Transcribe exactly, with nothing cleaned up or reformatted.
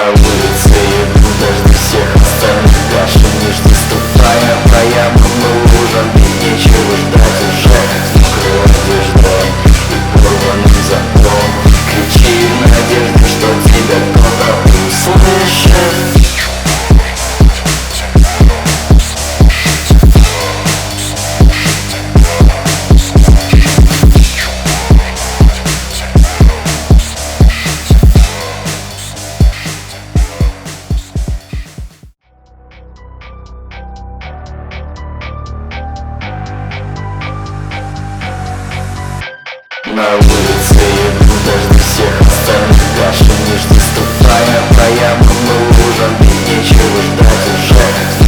На улице иду, дождь всех остальных дальше не жди, ступая по ямам и лужам, и нечего ждать уже. Мокрой одеждой и порванным замком, кричи в надежде, что тебя кто-то услышит. На улице иду, дождь всех остальных дальше не жди, ступая по ямам и лужам, и нечего ждать уже.